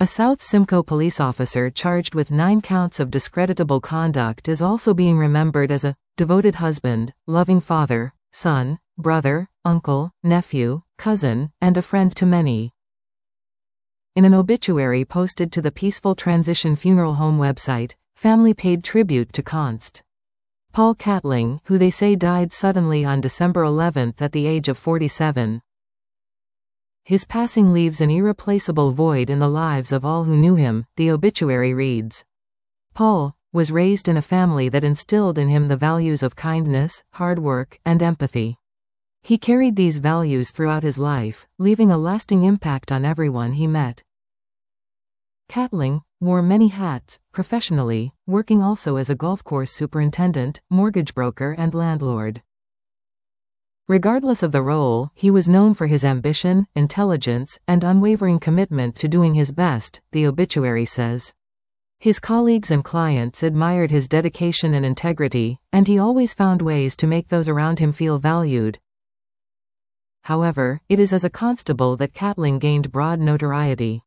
A South Simcoe police officer charged with 9 counts of discreditable conduct is also being remembered as a devoted husband, loving father, son, brother, uncle, nephew, cousin, and a friend to many. In an obituary posted to the Peaceful Transition Funeral Home website, family paid tribute to Const. Paul Catling, who they say died suddenly on December 11 at the age of 47. His passing leaves an irreplaceable void in the lives of all who knew him, the obituary reads. Paul was raised in a family that instilled in him the values of kindness, hard work, and empathy. He carried these values throughout his life, leaving a lasting impact on everyone he met. Catling wore many hats, professionally, working also as a golf course superintendent, mortgage broker, and landlord. Regardless of the role, he was known for his ambition, intelligence, and unwavering commitment to doing his best, the obituary says. His colleagues and clients admired his dedication and integrity, and he always found ways to make those around him feel valued. However, it is as a constable that Catling gained broad notoriety.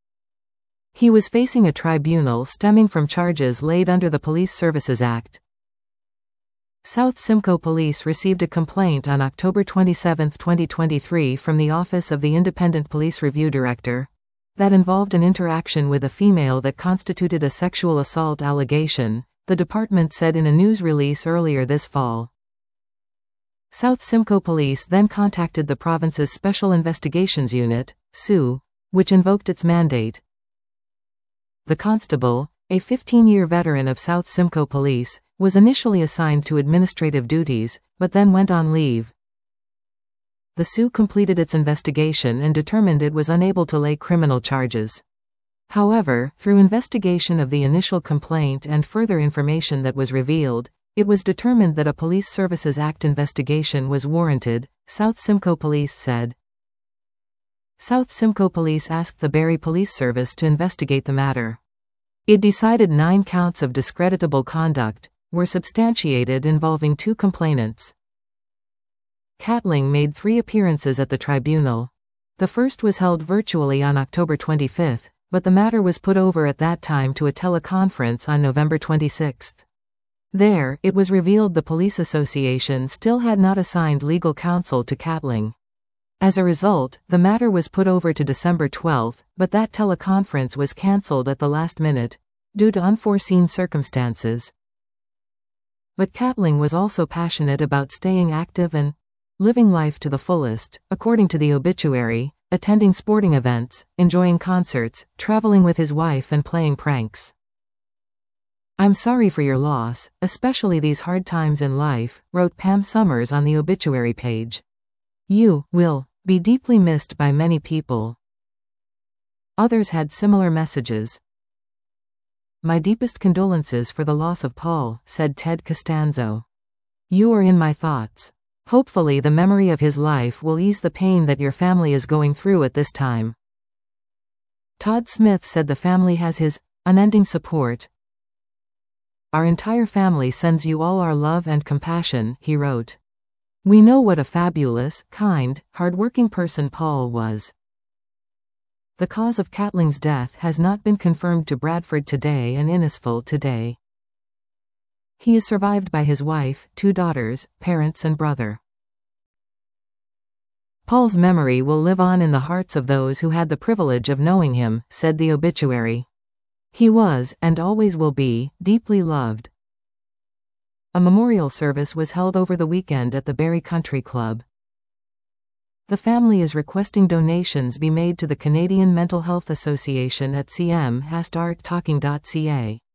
He was facing a tribunal stemming from charges laid under the Police Services Act. South Simcoe Police received a complaint on October 27, 2023 from the Office of the Independent Police Review Director that involved an interaction with a female that constituted a sexual assault allegation, the department said in a news release earlier this fall. South Simcoe Police then contacted the province's Special Investigations Unit, SU, which invoked its mandate. The constable, a 15-year veteran of South Simcoe Police, was initially assigned to administrative duties, but then went on leave. The SU completed its investigation and determined it was unable to lay criminal charges. However, through investigation of the initial complaint and further information that was revealed, it was determined that a Police Services Act investigation was warranted, South Simcoe Police said. South Simcoe Police asked the Barrie Police Service to investigate the matter. It decided 9 counts of discreditable conduct were substantiated involving 2 complainants. Catling made 3 appearances at the tribunal. The first was held virtually on October 25, but the matter was put over at that time to a teleconference on November 26. There, it was revealed the Police Association still had not assigned legal counsel to Catling. As a result, the matter was put over to December 12, but that teleconference was cancelled at the last minute, due to unforeseen circumstances. But Catling was also passionate about staying active and living life to the fullest, according to the obituary, attending sporting events, enjoying concerts, traveling with his wife and playing pranks. I'm sorry for your loss, especially these hard times in life, wrote Pam Summers on the obituary page. You will be deeply missed by many people. Others had similar messages. My deepest condolences for the loss of Paul, said Ted Costanzo. You are in my thoughts. Hopefully the memory of his life will ease the pain that your family is going through at this time. Todd Smith said the family has his unending support. Our entire family sends you all our love and compassion, he wrote. We know what a fabulous, kind, hard-working person Paul was. The cause of Catling's death has not been confirmed to Bradford Today and Innisfil Today. He is survived by his wife, 2 daughters, parents and brother. Paul's memory will live on in the hearts of those who had the privilege of knowing him, said the obituary. He was, and always will be, deeply loved. A memorial service was held over the weekend at the Barrie Country Club. The family is requesting donations be made to the Canadian Mental Health Association at cm.hastarttalking.ca.